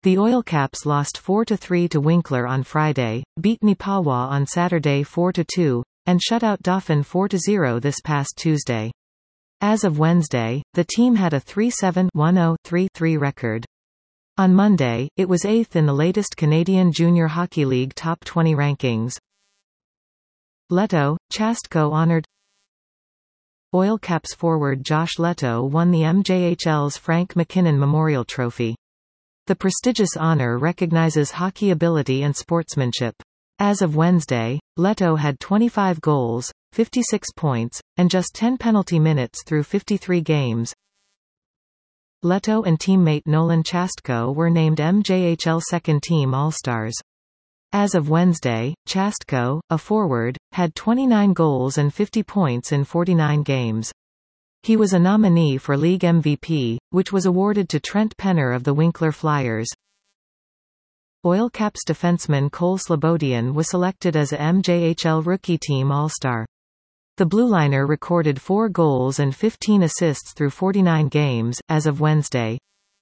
The Oilcaps lost 4-3 to Winkler on Friday, beat Nipawa on Saturday 4-2, and shut out Dauphin 4-0 this past Tuesday. As of Wednesday, the team had a 3-7-1-0-3-3 record. On Monday, it was 8th in the latest Canadian Junior Hockey League Top 20 rankings. Leto, Chastko honored. Oilcaps forward Josh Leto won the MJHL's Frank McKinnon Memorial Trophy. The prestigious honor recognizes hockey ability and sportsmanship. As of Wednesday, Leto had 25 goals, 56 points, and just 10 penalty minutes through 53 games. Leto and teammate Nolan Chastko were named MJHL Second-Team All-Stars. As of Wednesday, Chastko, a forward, had 29 goals and 50 points in 49 games. He was a nominee for League MVP, which was awarded to Trent Penner of the Winkler Flyers. Oilcaps defenseman Cole Slobodian was selected as a MJHL Rookie Team All-Star. The blueliner recorded 4 goals and 15 assists through 49 games, as of Wednesday.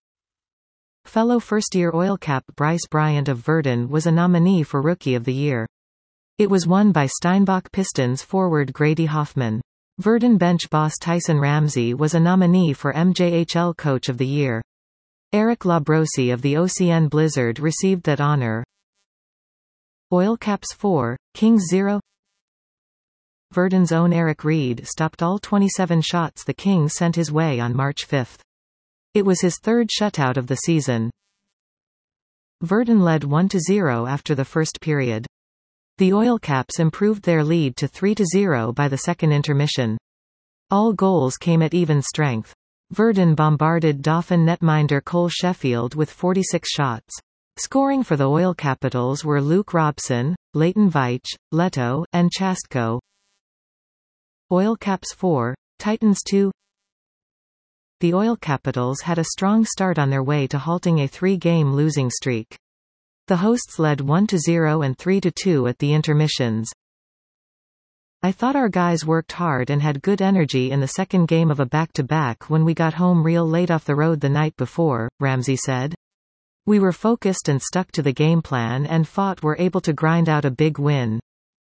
Fellow first-year Oilcap Bryce Bryant of Verdun was a nominee for Rookie of the Year. It was won by Steinbach Pistons forward Grady Hoffman. Verdun bench boss Tyson Ramsey was a nominee for MJHL Coach of the Year. Eric Labrosse of the OCN Blizzard received that honor. Oilcaps 4, Kings 0. Verdun's own Eric Reed stopped all 27 shots the Kings sent his way on March 5. It was his third shutout of the season. Verdun led 1-0 after the first period. The Oilcaps improved their lead to 3-0 by the second intermission. All goals came at even strength. Verdun bombarded Dauphin netminder Cole Sheffield with 46 shots. Scoring for the Oilcapitals were Luke Robson, Leighton Veitch, Leto, and Chastko. Oilcaps 4, Titans 2. The Oilcapitals had a strong start on their way to halting a 3-game losing streak. The hosts led 1-0 and 3-2 at the intermissions. I thought our guys worked hard and had good energy in the second game of a back-to-back when we got home real late off the road the night before, Ramsey said. We were focused and stuck to the game plan and were able to grind out a big win.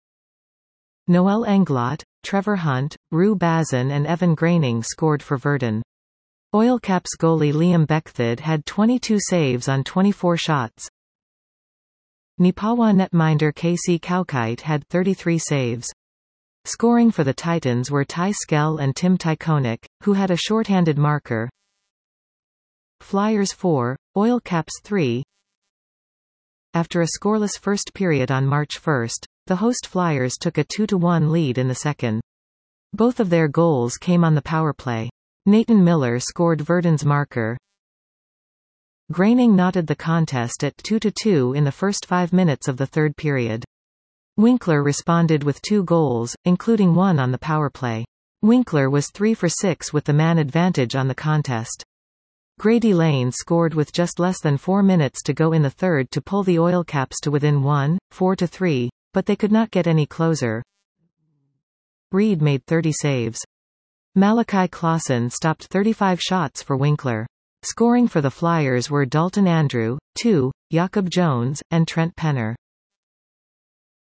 Noel Englot, Trevor Hunt, Rue Bazin and Evan Graining scored for Verdun. Oilcaps goalie Liam Beckford had 22 saves on 24 shots. Nipawa netminder Casey Kaukite had 33 saves. Scoring for the Titans were Ty Skell and Tim Tykonik, who had a shorthanded marker. Flyers 4, Oilcaps 3. After a scoreless first period on March 1, the host Flyers took a 2-1 lead in the second. Both of their goals came on the power play. Nathan Miller scored Verdun's marker. Graining knotted the contest at 2-2 in the first 5 minutes of the third period. Winkler responded with 2 goals, including one on the power play. Winkler was 3 for 6 with the man advantage on the contest. Grady Lane scored with just less than 4 minutes to go in the third to pull the Oilcaps to within 4-3, but they could not get any closer. Reed made 30 saves. Malachi Clausen stopped 35 shots for Winkler. Scoring for the Flyers were Dalton Andrew, 2, Jakob Jones, and Trent Penner.